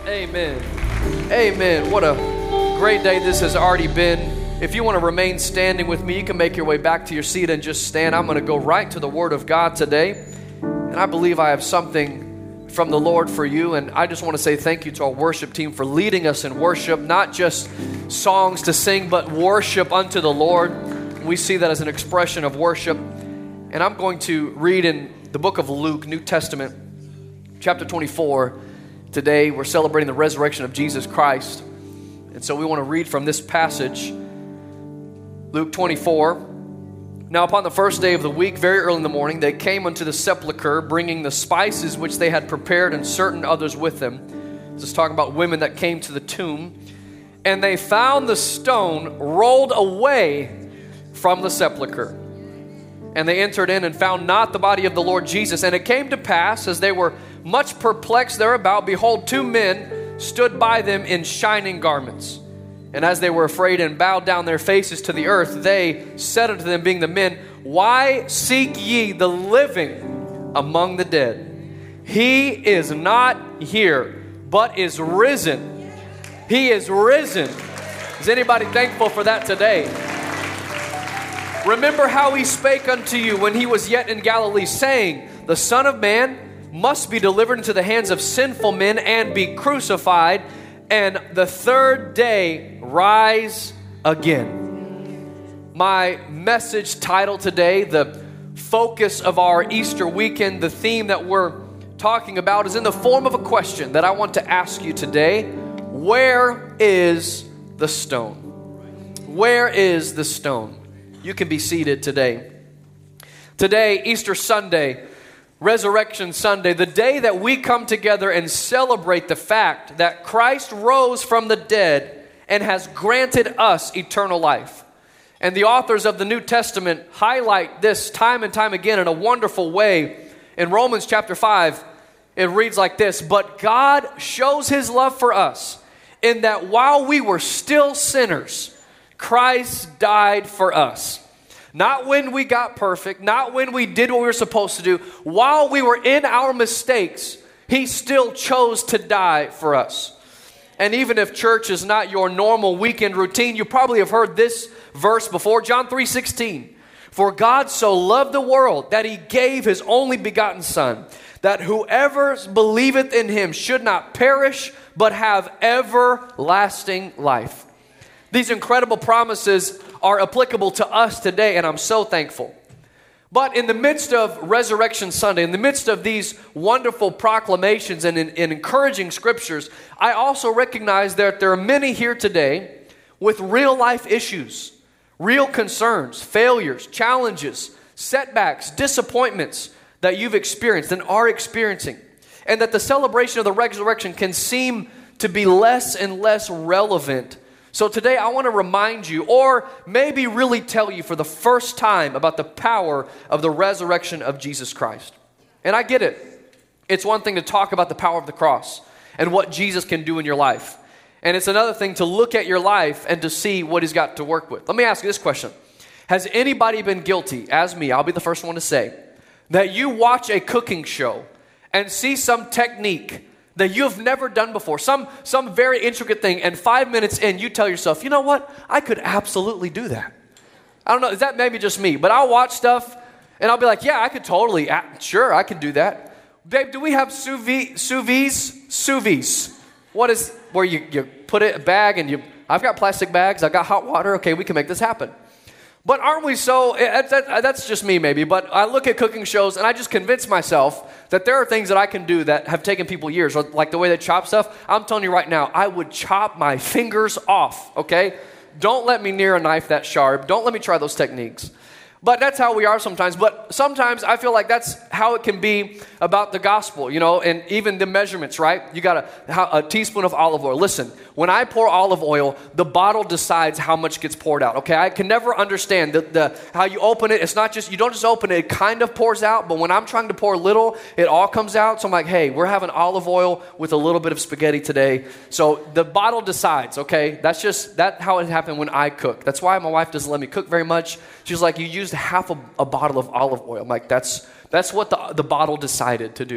Amen. Amen. What a great day this has already been. If you want to remain standing with me, you can make your way back to your seat and just stand. I'm going to go right to the Word of God today. And I believe I have something from the Lord for you. And I just want to say thank you to our worship team for leading us in worship, not just songs to sing, but worship unto the Lord. We see that as an expression of worship. And I'm going to read in the book of Luke, New Testament, chapter 24. Today, we're celebrating the resurrection of Jesus Christ. And so we want to read from this passage, Luke 24. Now upon the first day of the week, very early in the morning, they came unto the sepulchre, bringing the spices which they had prepared and certain others with them. This is talking about women that came to the tomb. And they found the stone rolled away from the sepulchre. And they entered in and found not the body of the Lord Jesus. And it came to pass, as they were much perplexed thereabout, behold, two men stood by them in shining garments. And as they were afraid and bowed down their faces to the earth, they said unto them, being the men, why seek ye the living among the dead? He is not here, but is risen. He is risen. Is anybody thankful for that today? Remember how he spake unto you when he was yet in Galilee, saying, the Son of Man must be delivered into the hands of sinful men and be crucified, and the third day rise again. My message title today, the focus of our Easter weekend, the theme that we're talking about is in the form of a question that I want to ask you today. Where is the stone? Where is the stone? You can be seated today. Today, Easter Sunday, Resurrection Sunday, the day that we come together and celebrate the fact that Christ rose from the dead and has granted us eternal life. And the authors of the New Testament highlight this time and time again in a wonderful way. In Romans chapter 5, it reads like this, but God shows his love for us in that while we were still sinners, Christ died for us. Not when we got perfect, not when we did what we were supposed to do. While we were in our mistakes, he still chose to die for us. And even if church is not your normal weekend routine, you probably have heard this verse before, John 3:16. For God so loved the world that he gave his only begotten Son, that whoever believeth in him should not perish, but have everlasting life. These incredible promises are applicable to us today, and I'm so thankful. But in the midst of Resurrection Sunday, in the midst of these wonderful proclamations and in encouraging scriptures, I also recognize that there are many here today with real life issues, real concerns, failures, challenges, setbacks, disappointments that you've experienced and are experiencing, and that the celebration of the resurrection can seem to be less and less relevant. So today I want to remind you, or maybe really tell you for the first time, about the power of the resurrection of Jesus Christ. And I get it. It's one thing to talk about the power of the cross and what Jesus can do in your life. And it's another thing to look at your life and to see what he's got to work with. Let me ask you this question. Has anybody been guilty, as me, I'll be the first one to say, that you watch a cooking show and see some technique that you've never done before, some very intricate thing, and 5 minutes in, you tell yourself, you know what? I could absolutely do that. I don't know, is that maybe just me? But I'll watch stuff, and I'll be like, yeah, I could totally, sure, I could do that. Babe, do we have sous vide? Sous vide. What is, where you put it in a bag, and I've got plastic bags, I've got hot water, okay, we can make this happen. But aren't we so, that's just me maybe, but I look at cooking shows and I just convince myself that there are things that I can do that have taken people years, like the way they chop stuff. I'm telling you right now, I would chop my fingers off, okay? Don't let me near a knife that sharp. Don't let me try those techniques. But that's how we are sometimes. But sometimes I feel like that's how it can be about the gospel, you know, and even the measurements, right? You got a teaspoon of olive oil. Listen, when I pour olive oil, the bottle decides how much gets poured out, okay? I can never understand how you open it. It's not just, you don't just open it, it kind of pours out. But when I'm trying to pour little, it all comes out. So I'm like, hey, we're having olive oil with a little bit of spaghetti today. So the bottle decides, okay? That's how it happened when I cook. That's why my wife doesn't let me cook very much. She's like, you used half a bottle of olive oil. I'm like, that's what the bottle decided to do.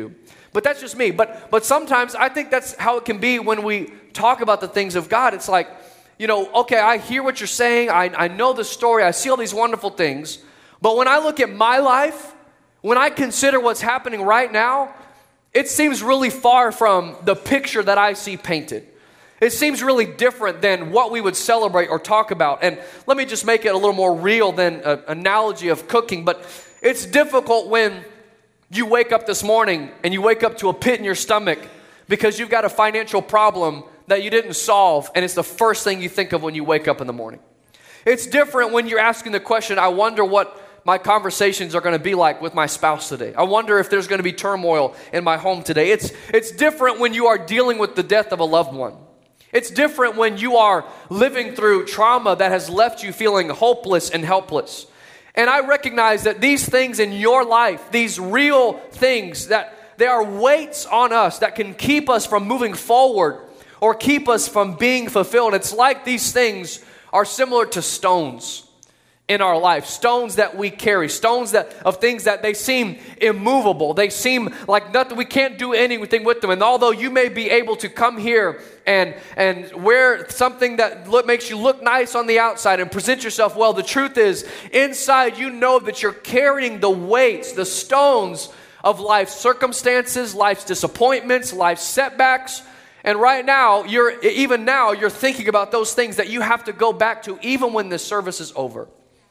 But that's just me. But sometimes I think that's how it can be when we talk about the things of God. It's like, okay, I hear what you're saying. I know the story. I see all these wonderful things. But when I look at my life, when I consider what's happening right now, it seems really far from the picture that I see painted. It seems really different than what we would celebrate or talk about. And let me just make it a little more real than an analogy of cooking. But it's difficult when you wake up this morning and you wake up to a pit in your stomach because you've got a financial problem that you didn't solve, and it's the first thing you think of when you wake up in the morning. It's different when you're asking the question, I wonder what my conversations are going to be like with my spouse today. I wonder if there's going to be turmoil in my home today. It's different when you are dealing with the death of a loved one. It's different when you are living through trauma that has left you feeling hopeless and helpless. And I recognize that these things in your life, these real things, that they are weights on us that can keep us from moving forward or keep us from being fulfilled. It's like these things are similar to stones in our life, stones that we carry, stones of things that they seem immovable. They seem like nothing. We can't do anything with them. And although you may be able to come here and wear something that makes you look nice on the outside and present yourself well, the truth is, inside you know that you're carrying the weights, the stones of life's circumstances, life's disappointments, life's setbacks. And right now, you're thinking about those things that you have to go back to even when this service is over.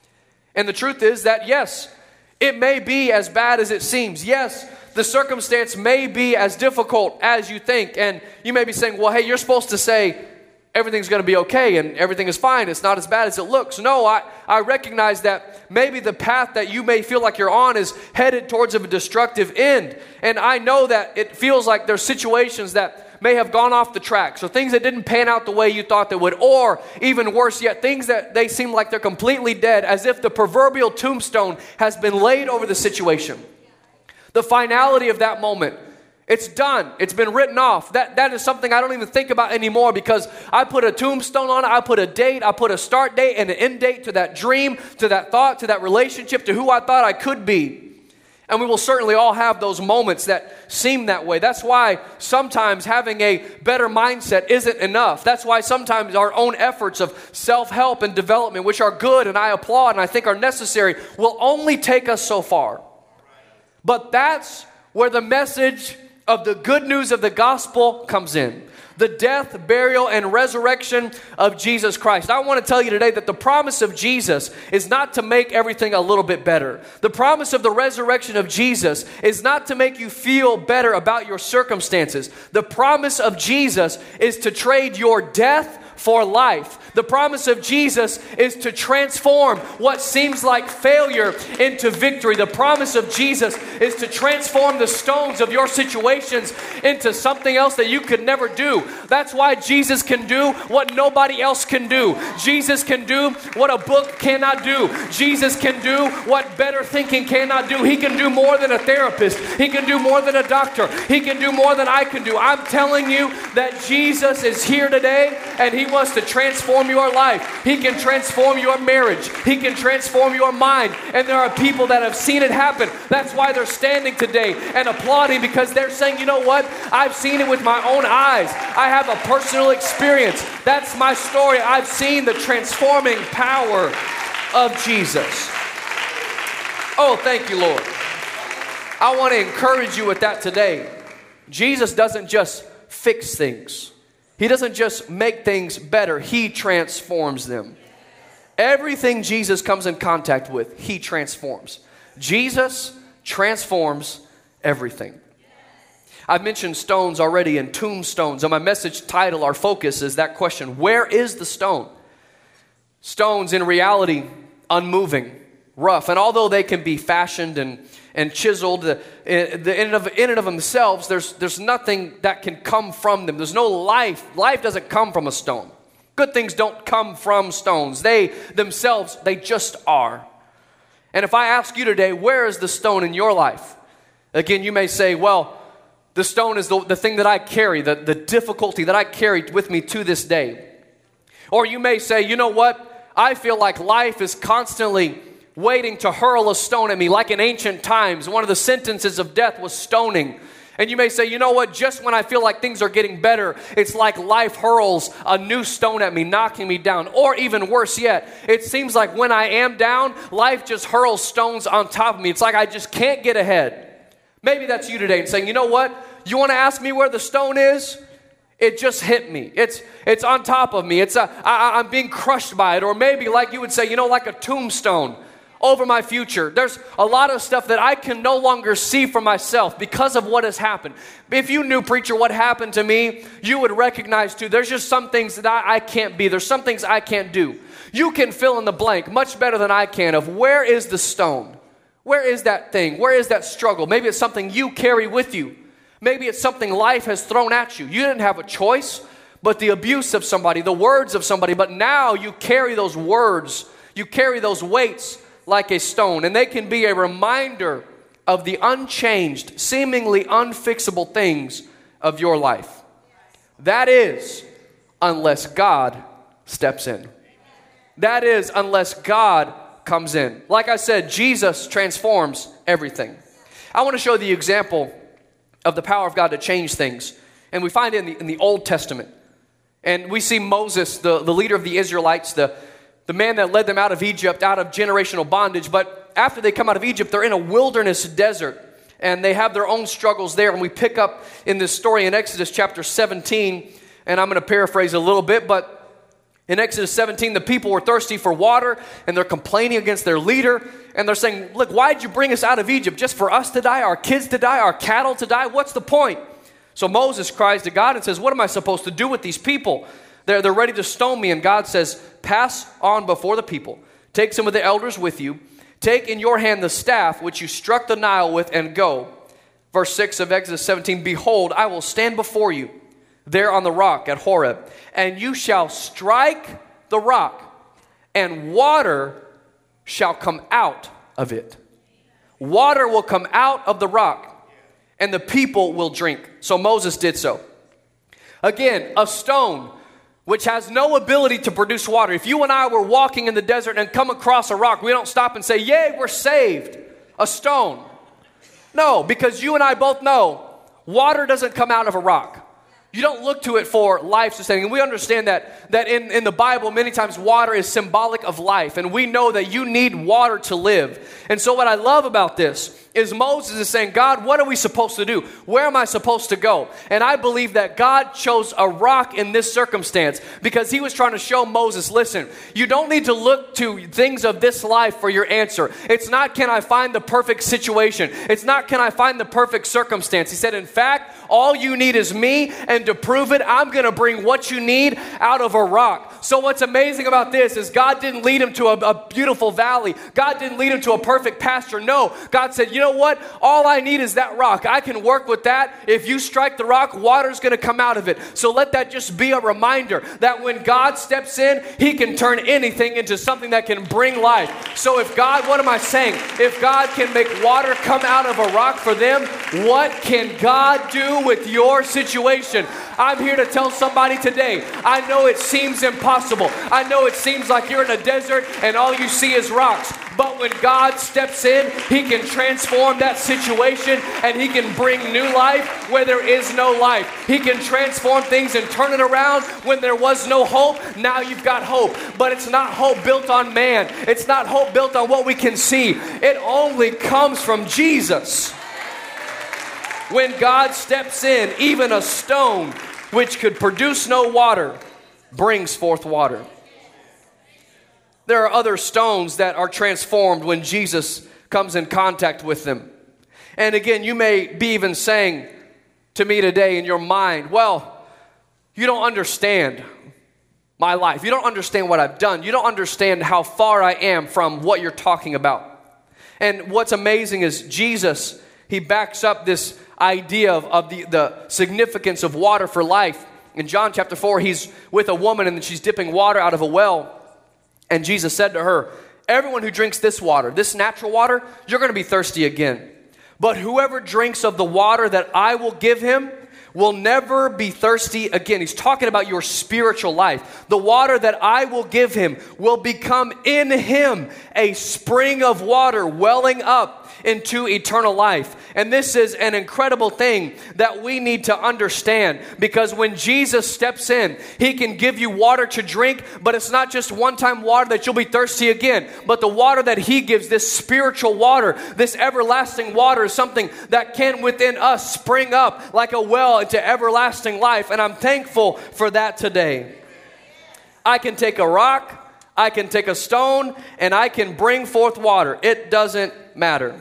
And the truth is that, yes, it may be as bad as it seems. Yes, the circumstance may be as difficult as you think. And you may be saying, well, hey, you're supposed to say everything's going to be okay and everything is fine. It's not as bad as it looks. No, I recognize that maybe the path that you may feel like you're on is headed towards a destructive end. And I know that it feels like there's situations that may have gone off the tracks, or things that didn't pan out the way you thought they would, or even worse yet, things that they seem like they're completely dead, as if the proverbial tombstone has been laid over the situation. The finality of that moment, it's done. It's been written off. That is something I don't even think about anymore, because I put a tombstone on it. I put a date. I put a start date and an end date to that dream, to that thought, to that relationship, to who I thought I could be. And we will certainly all have those moments that seem that way. That's why sometimes having a better mindset isn't enough. That's why sometimes our own efforts of self-help and development, which are good and I applaud and I think are necessary, will only take us so far. But that's where the message of the good news of the gospel comes in. The death, burial, and resurrection of Jesus Christ. I want to tell you today that the promise of Jesus is not to make everything a little bit better. The promise of the resurrection of Jesus is not to make you feel better about your circumstances. The promise of Jesus is to trade your death for life. The promise of Jesus is to transform what seems like failure into victory. The promise of Jesus is to transform the stones of your situations into something else that you could never do. That's why Jesus can do what nobody else can do. Jesus can do what a book cannot do. Jesus can do what better thinking cannot do. He can do more than a therapist. He can do more than a doctor. He can do more than I can do. I'm telling you that Jesus is here today, and He wants to transform your life. He can transform your marriage. He can transform your mind. And there are people that have seen it happen. That's why they're standing today and applauding, because they're saying, you know what? I've seen it with my own eyes. I have a personal experience. That's my story. I've seen the transforming power of Jesus. Oh, thank you, Lord. I want to encourage you with that today. Jesus doesn't just fix things. He doesn't just make things better. He transforms them. Everything Jesus comes in contact with, He transforms. Jesus transforms everything. I've mentioned stones already and tombstones. On my message title, our focus is that question: where is the stone? Stones, in reality, unmoving, rough. And although they can be fashioned and chiseled, in and of themselves, there's nothing that can come from them. There's no life. Life doesn't come from a stone. Good things don't come from stones. They themselves, they just are. And if I ask you today, where is the stone in your life? Again, you may say, well, the stone is the thing that I carry, the difficulty that I carry with me to this day. Or you may say, you know what? I feel like life is constantly waiting to hurl a stone at me, like in ancient times. One of the sentences of death was stoning. And you may say, you know what, just when I feel like things are getting better, it's like life hurls a new stone at me, knocking me down. Or even worse yet, it seems like when I am down, life just hurls stones on top of me. It's like I just can't get ahead. Maybe that's you today and saying, you know what, you want to ask me where the stone is? It just hit me. It's on top of me. I'm being crushed by it. Or maybe like you would say, you know, like a tombstone over my future. There's a lot of stuff that I can no longer see for myself because of what has happened. If you knew, preacher, what happened to me, you would recognize too, there's just some things that I can't be. There's some things I can't do. You can fill in the blank much better than I can of where is the stone? Where is that thing? Where is that struggle? Maybe it's something you carry with you. Maybe it's something life has thrown at you. You didn't have a choice, but the abuse of somebody, the words of somebody, but now you carry those words, you carry those weights like a stone, and they can be a reminder of the unchanged, seemingly unfixable things of your life. That is, unless God steps in. That is, unless God comes in. Like I said, Jesus transforms everything. I want to show the example of the power of God to change things, and we find it in the Old Testament. And we see Moses, the leader of the Israelites, the man that led them out of Egypt, out of generational bondage. But after they come out of Egypt, they're in a wilderness desert, and they have their own struggles there. And we pick up in this story in Exodus chapter 17, and I'm going to paraphrase a little bit, but in Exodus 17, the people were thirsty for water, and they're complaining against their leader, and they're saying, look, why'd you bring us out of Egypt? Just for us to die, our kids to die, our cattle to die? What's the point? So Moses cries to God and says, what am I supposed to do with these people? They're ready to stone me. And God says, pass on before the people. Take some of the elders with you. Take in your hand the staff which you struck the Nile with, and go. Verse 6 of Exodus 17, behold, I will stand before you there on the rock at Horeb, and you shall strike the rock, and water shall come out of it. Water will come out of the rock, and the people will drink. So Moses did so. Again, a stone which has no ability to produce water. If you and I were walking in the desert and come across a rock, we don't stop and say, yay, we're saved. A stone. No, because you and I both know water doesn't come out of a rock. You don't look to it for life sustaining. And we understand that in the Bible, many times water is symbolic of life. And we know that you need water to live. And so what I love about this is Moses is saying, God, what are we supposed to do? Where am I supposed to go? And I believe that God chose a rock in this circumstance because he was trying to show Moses, listen, you don't need to look to things of this life for your answer. It's not, can I find the perfect situation? It's not, can I find the perfect circumstance? He said, in fact, all you need is me, and to prove it, I'm going to bring what you need out of a rock. So what's amazing about this is God didn't lead him to a beautiful valley. God didn't lead him to a perfect pasture. No, God said, you know what? All I need is that rock. I can work with that. If you strike the rock, water's going to come out of it. So let that just be a reminder that when God steps in, he can turn anything into something that can bring life. So if God, what am I saying? If God can make water come out of a rock for them, what can God do with your situation? I'm here to tell somebody today, I know it seems impossible. I know it seems like you're in a desert and all you see is rocks. But when God steps in, he can transform that situation and he can bring new life where there is no life. He can transform things and turn it around when there was no hope. Now you've got hope. But it's not hope built on man. It's not hope built on what we can see. It only comes from Jesus. When God steps in, even a stone which could produce no water brings forth water. There are other stones that are transformed when Jesus comes in contact with them. And again, you may be even saying to me today in your mind, well, you don't understand my life. You don't understand what I've done. You don't understand how far I am from what you're talking about. And what's amazing is Jesus, he backs up this idea of the significance of water for life. In John chapter 4, he's with a woman and she's dipping water out of a well. And Jesus said to her, everyone who drinks this water, this natural water, you're going to be thirsty again. But whoever drinks of the water that I will give him will never be thirsty again. He's talking about your spiritual life. The water that I will give him will become in him a spring of water welling up into eternal life. And this is an incredible thing that we need to understand, because when Jesus steps in, he can give you water to drink, but it's not just one-time water that you'll be thirsty again, but the water that he gives, this spiritual water, this everlasting water, is something that can within us spring up like a well into everlasting life. And I'm thankful for that today. I can take a rock, I can take a stone, and I can bring forth water. It doesn't matter.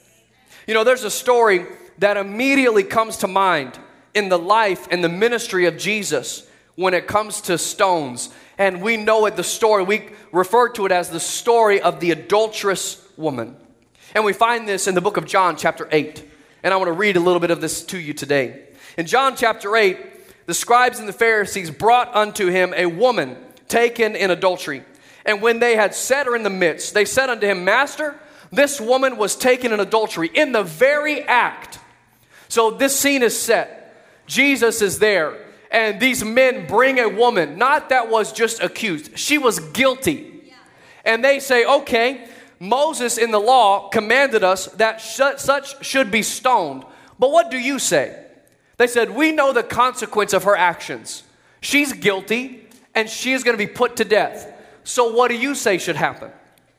You know, there's a story that immediately comes to mind in the life and the ministry of Jesus when it comes to stones. And we know it, the story, we refer to it as the story of the adulterous woman. And we find this in the book of John chapter 8. And I want to read a little bit of this to you today. In John chapter 8, the scribes and the Pharisees brought unto him a woman taken in adultery. And when they had set her in the midst, they said unto him, Master, this woman was taken in adultery in the very act. So this scene is set. Jesus is there, and these men bring a woman, not that was just accused, she was guilty. And they say, okay, Moses in the law commanded us that such should be stoned. But what do you say? They said, we know the consequence of her actions. She's guilty, and she is going to be put to death. So what do you say should happen?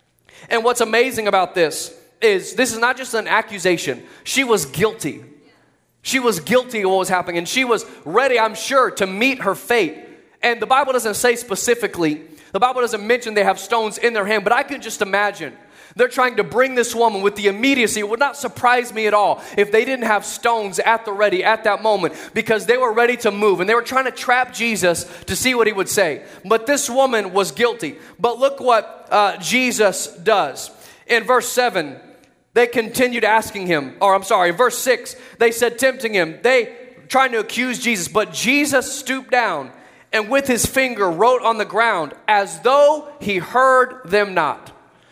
And what's amazing about this is not just an accusation. She was guilty. She was guilty of what was happening, and she was ready, I'm sure, to meet her fate. And the Bible doesn't say specifically, the Bible doesn't mention they have stones in their hand, but I can just imagine they're trying to bring this woman with the immediacy. It would not surprise me at all if they didn't have stones at the ready at that moment, because they were ready to move and they were trying to trap Jesus to see what he would say. But this woman was guilty. But look what Jesus does. In verse 7, they continued asking him, in verse 6, they said, tempting him, they trying to accuse Jesus, but Jesus stooped down and with his finger wrote on the ground as though he heard them not.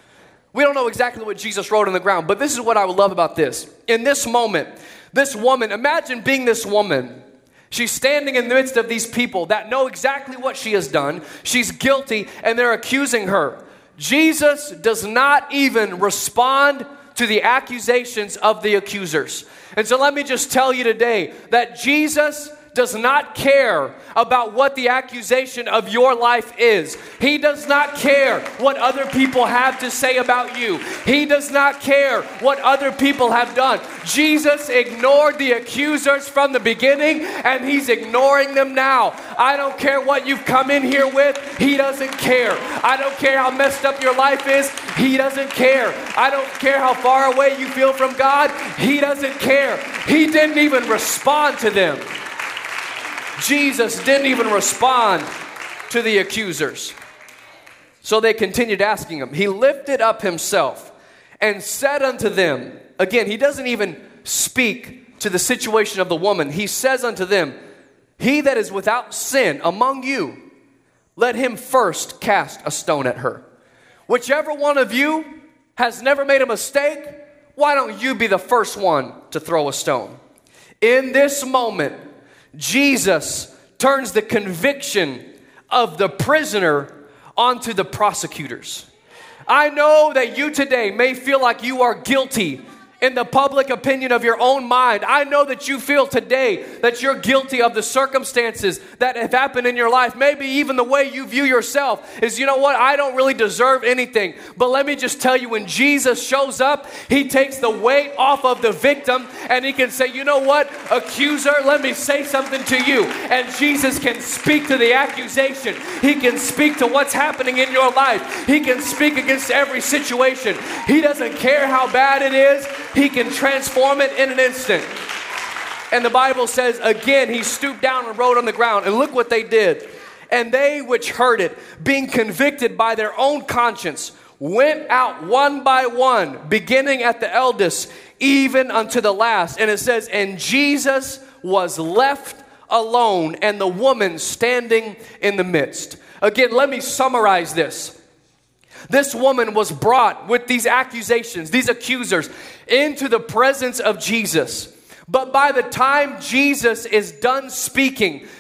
We don't know exactly what Jesus wrote on the ground, but this is what I would love about this. In this moment, this woman, imagine being this woman. She's standing in the midst of these people that know exactly what she has done. She's guilty, and they're accusing her. Jesus does not even respond to the accusations of the accusers. And so let me just tell you today that Jesus does not care about what the accusation of your life is. He does not care what other people have to say about you. He does not care what other people have done. Jesus ignored the accusers from the beginning, and he's ignoring them now. I don't care what you've come in here with. He doesn't care. I don't care how messed up your life is. He doesn't care. I don't care how far away you feel from God. He doesn't care. He didn't even respond to them. Jesus didn't even respond to the accusers. So they continued asking him. He lifted up himself and said unto them, again, he doesn't even speak to the situation of the woman. He says unto them, he that is without sin among you, let him first cast a stone at her. Whichever one of you has never made a mistake, why don't you be the first one to throw a stone? In this moment, Jesus turns the conviction of the prisoner onto the prosecutors. I know that you today may feel like you are guilty in the public opinion of your own mind. I know that you feel today that you're guilty of the circumstances that have happened in your life. Maybe even the way you view yourself is, you know what, I don't really deserve anything. But let me just tell you, when Jesus shows up, he takes the weight off of the victim, and he can say, you know what, accuser, let me say something to you. And Jesus can speak to the accusation. He can speak to what's happening in your life. He can speak against every situation. He doesn't care how bad it is. He can transform it in an instant. And the Bible says, again, he stooped down and wrote on the ground. And look what they did. And they which heard it, being convicted by their own conscience, went out one by one, beginning at the eldest, even unto the last. And it says, and Jesus was left alone, and the woman standing in the midst. Again, let me summarize this. This woman was brought with these accusations, these accusers, into the presence of Jesus. But by the time Jesus is done speaking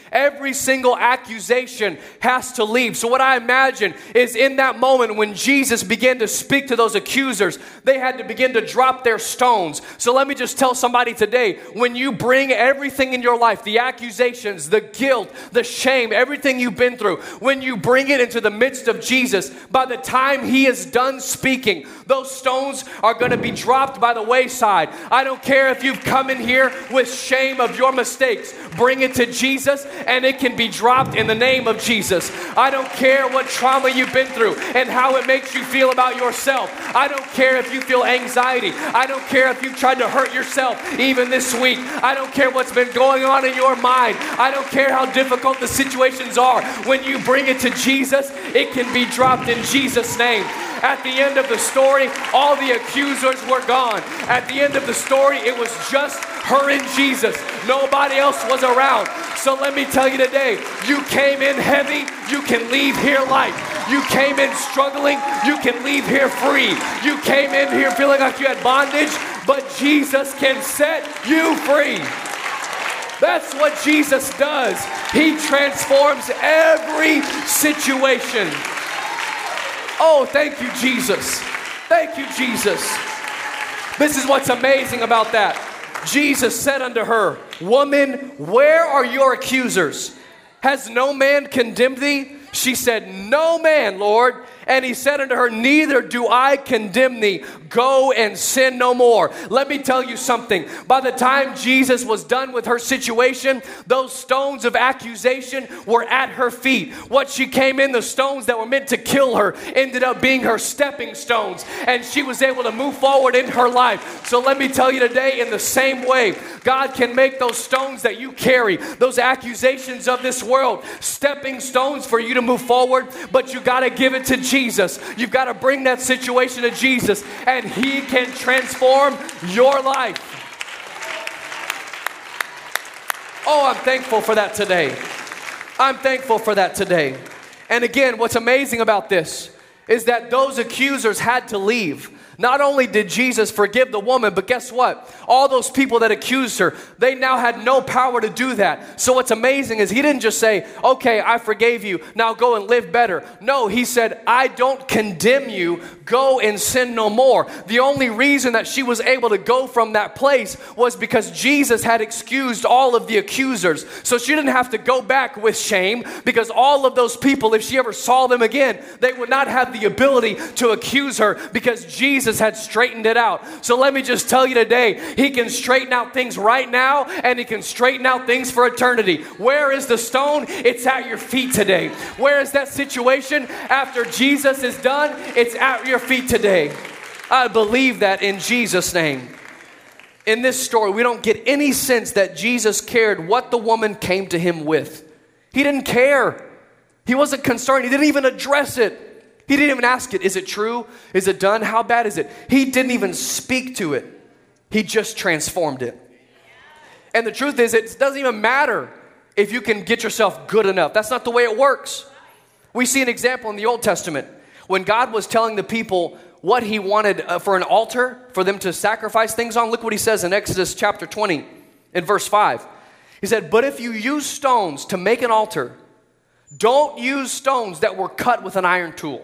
Every single accusation has to leave. So what I imagine is in that moment when Jesus began to speak to those accusers, they had to begin to drop their stones. So let me just tell somebody today, when you bring everything in your life, the accusations, the guilt, the shame, everything you've been through, when you bring it into the midst of Jesus, by the time he is done speaking, those stones are going to be dropped by the wayside. I don't care if you've come in here with shame of your mistakes. Bring it to Jesus and it can be dropped in the name of Jesus. I don't care what trauma you've been through and how it makes you feel about yourself. I don't care if you feel anxiety. I don't care if you've tried to hurt yourself even this week. I don't care what's been going on in your mind. I don't care how difficult the situations are. When you bring it to Jesus, it can be dropped in Jesus' name. At the end of the story, all the accusers were gone. At the end of the story, it was just her and Jesus. Nobody else was around. So let me tell you today, you came in heavy, you can leave here light. You came in struggling, you can leave here free. You came in here feeling like you had bondage, but Jesus can set you free. That's what Jesus does. He transforms every situation. Oh, thank you, Jesus. Thank you, Jesus. This is what's amazing about that. Jesus said unto her, Woman, where are your accusers? Has no man condemned thee? She said, No man, Lord. And he said unto her, Neither do I condemn thee. Go and sin no more. Let me tell you something. By the time Jesus was done with her situation, those stones of accusation were at her feet. What she came in, the stones that were meant to kill her, ended up being her stepping stones. And she was able to move forward in her life. So let me tell you today, in the same way, God can make those stones that you carry, those accusations of this world, stepping stones for you to move forward. But you got to give it to Jesus. You've got to bring that situation to Jesus, and he can transform your life. Oh, I'm thankful for that today. I'm thankful for that today. And again, what's amazing about this is that those accusers had to leave. Not only did Jesus forgive the woman, but guess what? All those people that accused her, they now had no power to do that. So what's amazing is he didn't just say, okay, I forgave you, now go and live better. No, he said, I don't condemn you, go and sin no more. The only reason that she was able to go from that place was because Jesus had excused all of the accusers. So she didn't have to go back with shame, because all of those people, if she ever saw them again, they would not have the ability to accuse her, because Jesus had straightened it out. So let me just tell you today, he can straighten out things right now, and he can straighten out things for eternity. Where is the stone? It's at your feet today. Where is that situation? After Jesus is done, it's at your feet today. I believe that in Jesus' name. In this story, we don't get any sense that Jesus cared what the woman came to him with. He didn't care. He wasn't concerned. He didn't even address it. He didn't even ask it. Is it true? Is it done? How bad is it? He didn't even speak to it. He just transformed it. And the truth is, it doesn't even matter if you can get yourself good enough. That's not the way it works. We see an example in the Old Testament. When God was telling the people what he wanted for an altar, for them to sacrifice things on, look what he says in Exodus chapter 20, in verse 5. He said, But if you use stones to make an altar, don't use stones that were cut with an iron tool.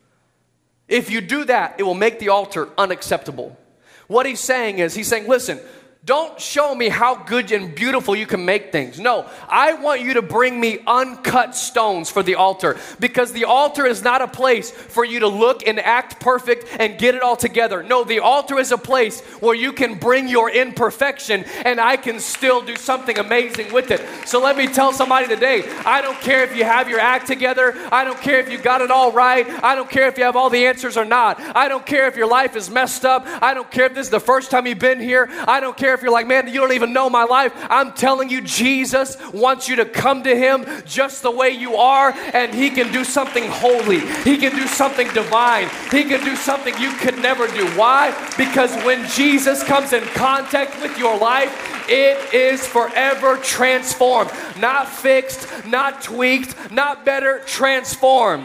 If you do that, it will make the altar unacceptable. What he's saying is, listen, don't show me how good and beautiful you can make things. No, I want you to bring me uncut stones for the altar, because the altar is not a place for you to look and act perfect and get it all together. No, the altar is a place where you can bring your imperfection and I can still do something amazing with it. So let me tell somebody today, I don't care if you have your act together. I don't care if you got it all right. I don't care if you have all the answers or not. I don't care if your life is messed up. I don't care if this is the first time you've been here. I don't care if you're like, man, you don't even know my life. I'm telling you, Jesus wants you to come to him just the way you are, and he can do something holy. He can do something divine. He can do something you could never do. Why? Because when Jesus comes in contact with your life, it is forever transformed. Not fixed, not tweaked, not better, transformed.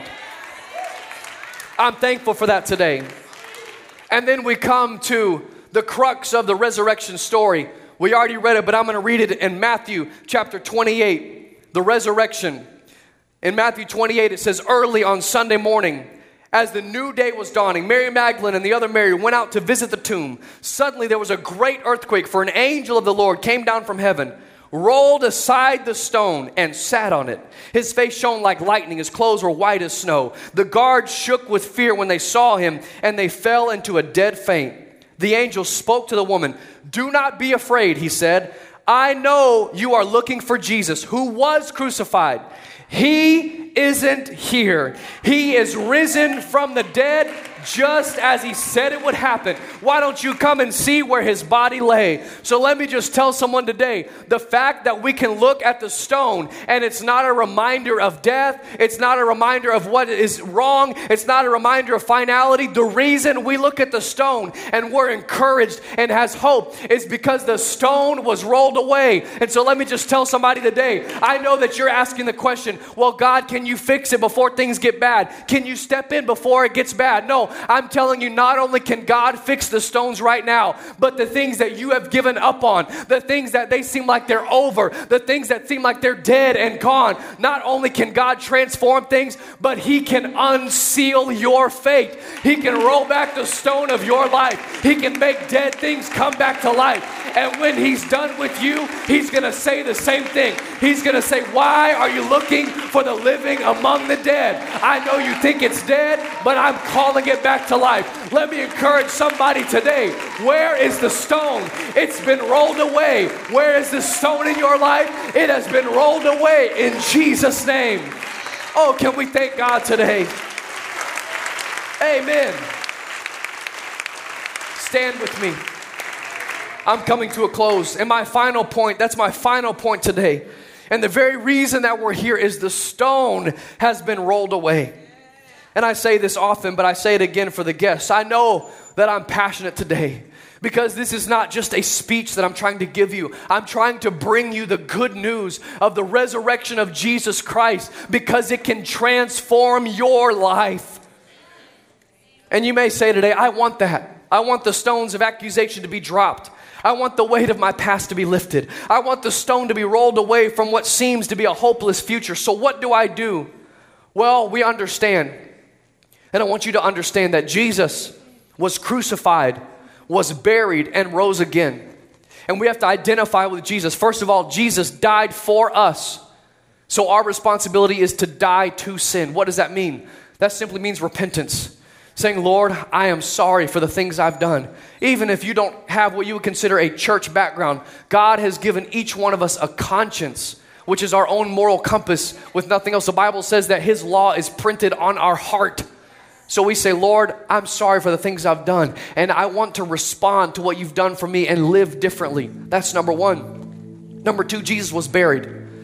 I'm thankful for that today. And then we come to the crux of the resurrection story. We already read it, but I'm going to read it in Matthew chapter 28. the resurrection. In Matthew 28, it says, early on Sunday morning, as the new day was dawning, Mary Magdalene and the other Mary went out to visit the tomb. Suddenly there was a great earthquake, for an angel of the Lord came down from heaven, rolled aside the stone, and sat on it. His face shone like lightning. His clothes were white as snow. The guards shook with fear when they saw him, and they fell into a dead faint. The angel spoke to the woman. Do not be afraid, he said. I know you are looking for Jesus, who was crucified. He isn't here. He is risen from the dead, just as he said it would happen. Why don't you come and see where his body lay? So let me just tell someone today, the fact that we can look at the stone and it's not a reminder of death, it's not a reminder of what is wrong, it's not a reminder of finality. The reason we look at the stone and we're encouraged and has hope is because the stone was rolled away. And so let me just tell somebody today, I know that you're asking the question, well, God, can you fix it before things get bad? Can you step in before it gets bad? No, I'm telling you, not only can God fix the stones right now, but the things that you have given up on, the things that they seem like they're over, the things that seem like they're dead and gone, not only can God transform things, but he can unseal your fate. He can roll back the stone of your life. He can make dead things come back to life. And when he's done with you, he's going to say the same thing. He's going to say, why are you looking for the living among the dead? I know you think it's dead, but I'm calling it back to life. Let me encourage somebody today. Where is the stone? It's been rolled away. Where is the stone in your life? It has been rolled away in Jesus' name. Oh, can we thank God today? Amen. Stand with me. I'm coming to a close. And my final point, that's my final point today. And the very reason that we're here is the stone has been rolled away. And I say this often, but I say it again for the guests. I know that I'm passionate today because this is not just a speech that I'm trying to give you. I'm trying to bring you the good news of the resurrection of Jesus Christ because it can transform your life. And you may say today, I want that. I want the stones of accusation to be dropped. I want the weight of my past to be lifted. I want the stone to be rolled away from what seems to be a hopeless future. So what do I do? Well, we understand. And I want you to understand that Jesus was crucified, was buried, and rose again. And we have to identify with Jesus. First of all, Jesus died for us. So our responsibility is to die to sin. What does that mean? That simply means repentance. Saying, Lord, I am sorry for the things I've done. Even if you don't have what you would consider a church background, God has given each one of us a conscience, which is our own moral compass with nothing else. The Bible says that his law is printed on our heart. So we say, Lord, I'm sorry for the things I've done, and I want to respond to what you've done for me and live differently. That's number one. Number two, Jesus was buried.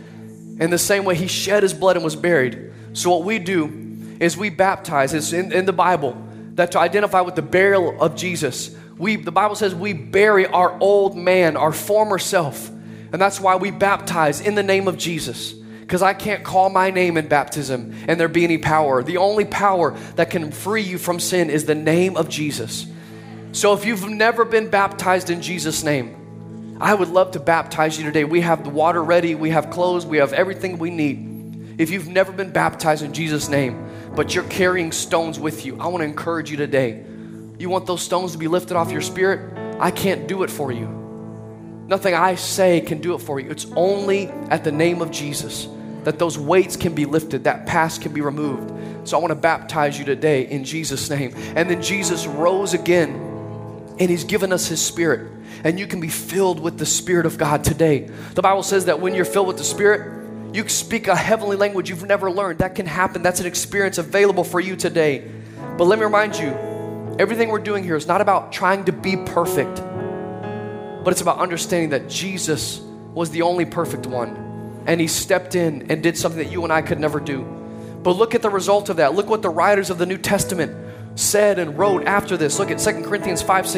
In the same way, he shed his blood and was buried. So what we do is we baptize. It's in the Bible that to identify with the burial of Jesus, the Bible says we bury our old man, our former self. And that's why we baptize in the name of Jesus. Because I can't call my name in baptism and there be any power. The only power that can free you from sin is the name of Jesus. So if you've never been baptized in Jesus' name, I would love to baptize you today. We have the water ready. We have clothes. We have everything we need. If you've never been baptized in Jesus' name, but you're carrying stones with you, I want to encourage you today. You want those stones to be lifted off your spirit? I can't do it for you. Nothing I say can do it for you. It's only at the name of Jesus that those weights can be lifted, that past can be removed. So I want to baptize you today in Jesus' name. And then Jesus rose again, and he's given us his spirit. And you can be filled with the Spirit of God today. The Bible says that when you're filled with the Spirit, you speak a heavenly language you've never learned. That can happen. That's an experience available for you today. But let me remind you, everything we're doing here is not about trying to be perfect, but it's about understanding that Jesus was the only perfect one. And he stepped in and did something that you and I could never do. But look at the result of that. Look what the writers of the New Testament said and wrote after this. Look at 2 Corinthians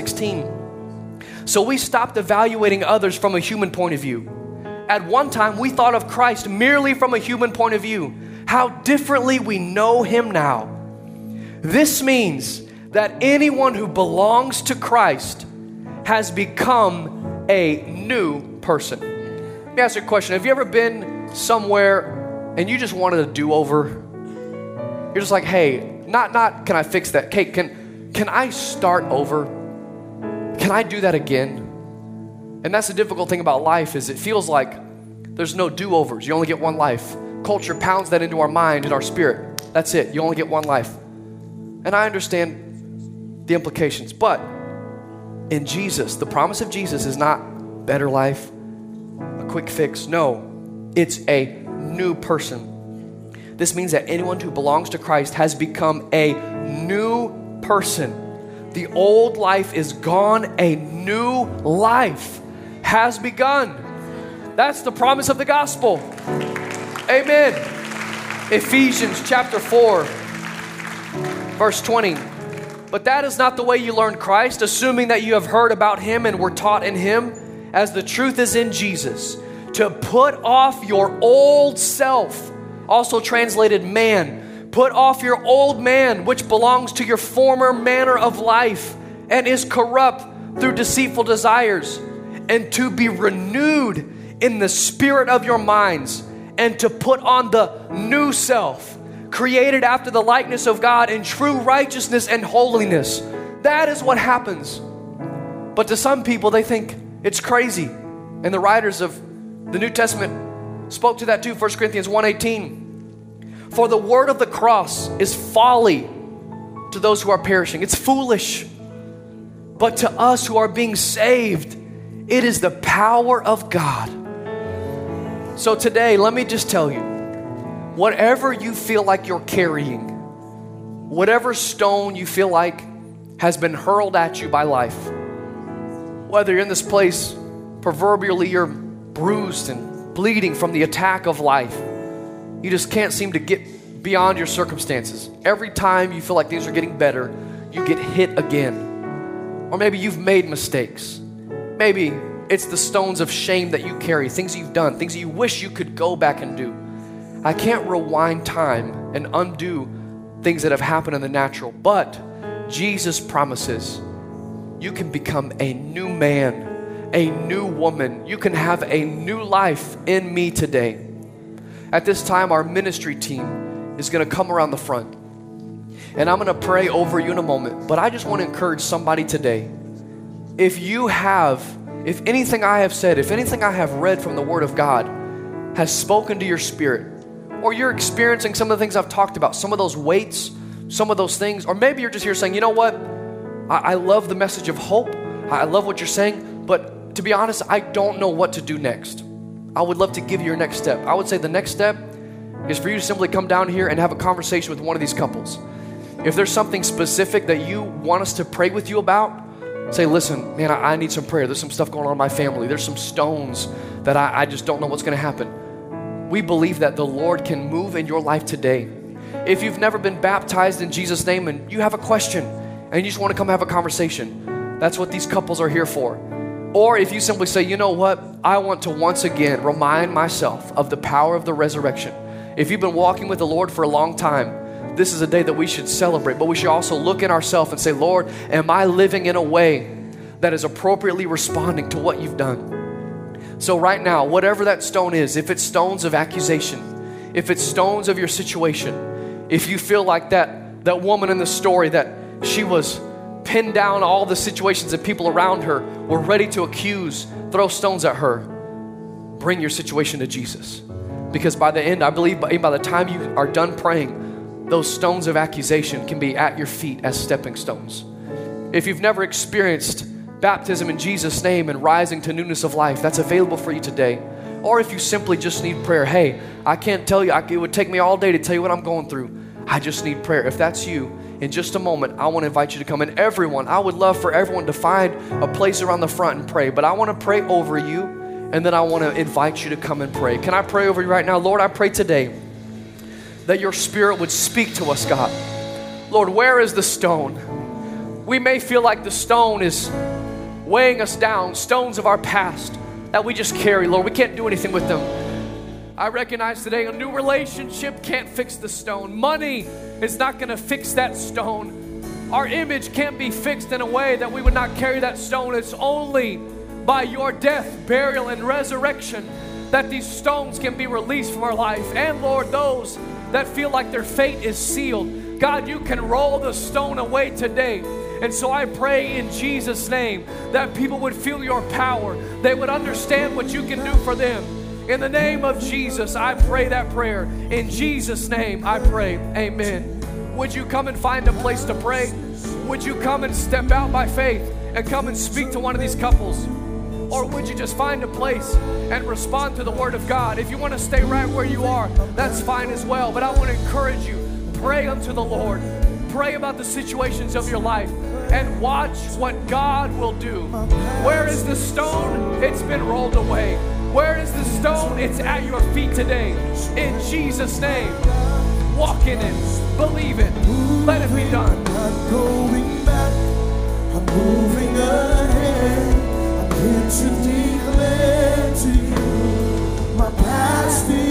5:16. So we stopped evaluating others from a human point of view. At one time, we thought of Christ merely from a human point of view. How differently we know him now. This means that anyone who belongs to Christ has become a new person. Let me ask you a question. Have you ever been somewhere and you just wanted a do-over. You're just like, hey, not can I fix that? Hey, can I start over? Can I do that again? And that's the difficult thing about life is it feels like there's no do-overs. You only get one life. Culture pounds that into our mind and our spirit. That's it. You only get one life. And I understand the implications. But in Jesus, the promise of Jesus is not better life, a quick fix. No, it's a new person. This means that anyone who belongs to Christ has become a new person. The old life is gone. A new life has begun. That's the promise of the gospel. Amen. Ephesians chapter 4, verse 20. But that is not the way you learned Christ, assuming that you have heard about him and were taught in him, as the truth is in Jesus, to put off your old self, also translated man. Put off your old man, which belongs to your former manner of life and is corrupt through deceitful desires, and to be renewed in the spirit of your minds, and to put on the new self, created after the likeness of God in true righteousness and holiness. That is what happens. But to some people, they think it's crazy. And the writers of the New Testament spoke to that too. 1 Corinthians 1:18. For the word of the cross is folly to those who are perishing. It's foolish. But to us who are being saved, it is the power of God. So today, let me just tell you, whatever you feel like you're carrying, whatever stone you feel like has been hurled at you by life, whether you're in this place, proverbially you're bruised and bleeding from the attack of life, you just can't seem to get beyond your circumstances. Every time you feel like things are getting better, you get hit again. Or maybe you've made mistakes. Maybe it's the stones of shame that you carry, things you've done, things you wish you could go back and do. I can't rewind time and undo things that have happened in the natural, but Jesus promises you can become a new man, a new woman. You can have a new life in me today. At this time, our ministry team is going to come around the front, and I'm going to pray over you in a moment, but I just want to encourage somebody today. If anything I have said, if anything I have read from the Word of God has spoken to your spirit, or you're experiencing some of the things I've talked about, some of those weights, some of those things, or maybe you're just here saying, you know what, I love the message of hope, I love what you're saying, but to be honest, I don't know what to do next. I would love to give you your next step. I would say the next step is for you to simply come down here and have a conversation with one of these couples. If there's something specific that you want us to pray with you about, say, listen, man, I need some prayer. There's some stuff going on in my family. There's some stones that I just don't know what's going to happen. We believe that the Lord can move in your life today. If you've never been baptized in Jesus' name and you have a question and you just want to come have a conversation, that's what these couples are here for. Or if you simply say, you know what, I want to once again remind myself of the power of the resurrection. If you've been walking with the Lord for a long time, this is a day that we should celebrate, but we should also look in ourselves and say, Lord, am I living in a way that is appropriately responding to what you've done? So right now, whatever that stone is, if it's stones of accusation, if it's stones of your situation, if you feel like that woman in the story that she was pinned down all the situations and people around her were ready to accuse, throw stones at her, bring your situation to Jesus. Because by the end, I believe by the time you are done praying, those stones of accusation can be at your feet as stepping stones. If you've never experienced baptism in Jesus' name and rising to newness of life, that's available for you today. Or if you simply just need prayer, hey, I can't tell you, it would take me all day to tell you what I'm going through. I just need prayer. If that's you, in just a moment, I want to invite you to come. And everyone, I would love for everyone to find a place around the front and pray. But I want to pray over you, and then I want to invite you to come and pray. Can I pray over you right now? Lord, I pray today that your Spirit would speak to us, God. Lord, where is the stone? We may feel like the stone is weighing us down, stones of our past that we just carry, Lord. We can't do anything with them. I recognize today a new relationship can't fix the stone. Money is not going to fix that stone. Our image can't be fixed in a way that we would not carry that stone. It's only by your death, burial, and resurrection that these stones can be released from our life. And Lord, those that feel like their fate is sealed, God, you can roll the stone away today. And so I pray in Jesus' name that people would feel your power. They would understand what you can do for them. In the name of Jesus, I pray that prayer. In Jesus' name, I pray. Amen. Would you come and find a place to pray? Would you come and step out by faith and come and speak to one of these couples? Or would you just find a place and respond to the Word of God? If you want to stay right where you are, that's fine as well. But I want to encourage you, pray unto the Lord. Pray about the situations of your life and watch what God will do. Where is the stone? It's been rolled away. Where is the stone? It's at your feet today. In Jesus' name, walk in it. Believe it. Let it be done. Not going back. I'm moving ahead. I'm here to declare to you my past is